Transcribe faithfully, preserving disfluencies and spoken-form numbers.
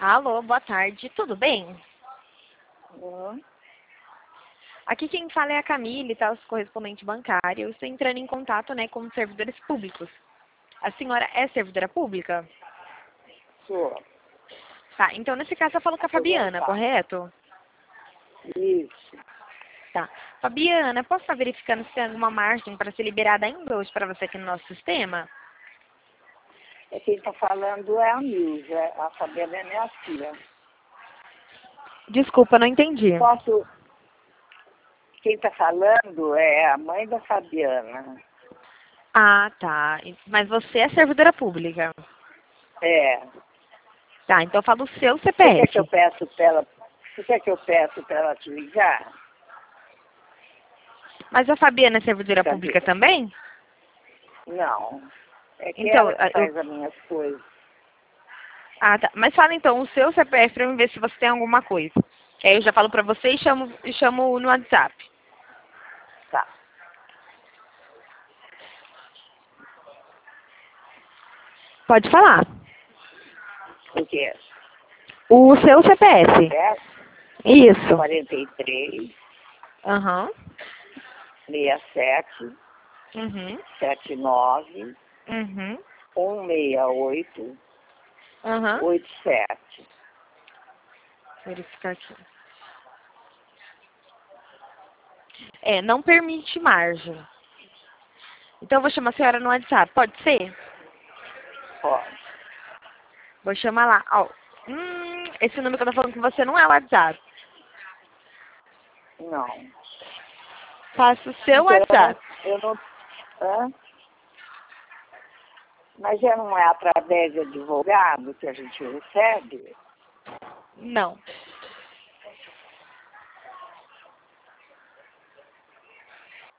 Alô, boa tarde, tudo bem? Uhum. Aqui quem fala é a Camille, tá, os correspondente bancário. Eu estou entrando em contato, né, com os servidores públicos. A senhora é servidora pública? Sou. Tá, então nesse caso eu falo com a Fabiana, Aposentar. correto? Isso. Tá. Fabiana, posso estar verificando se tem alguma margem para ser liberada ainda hoje para você aqui no nosso sistema? É quem está falando é a Nilza. A Fabiana é minha filha. Desculpa, não entendi. Posso... Quem está falando é a mãe da Fabiana. Ah, tá. Mas você é servidora pública. É. Tá, então eu falo o seu Você quer que eu C P F. peço para ela... Você quer que eu peço para ela te ligar? Mas a Fabiana é servidora Cadê? pública também? Não. É que Então, ela que eu... faz as minhas coisas. Ah, tá. Mas fala então o seu C P F para eu ver se você tem alguma coisa. Aí eu já falo pra você e chamo, e chamo no WhatsApp. Tá. Pode falar. O quê? O seu C P F. É Isso. quarenta e três, Aham. sessenta e sete, Uhum. setenta e nove, Uhum. cento e sessenta e oito, Aham. oitenta e sete. Verificar aqui. É, não permite margem. Então eu vou chamar a senhora no WhatsApp. Pode ser? Pode. Vou chamar lá. Ó. Hum, esse número que eu tô falando com você não é o WhatsApp. Não. Faça o seu Então, eu não... WhatsApp. Eu não hã? Mas já não é através de advogado que a gente recebe? Não.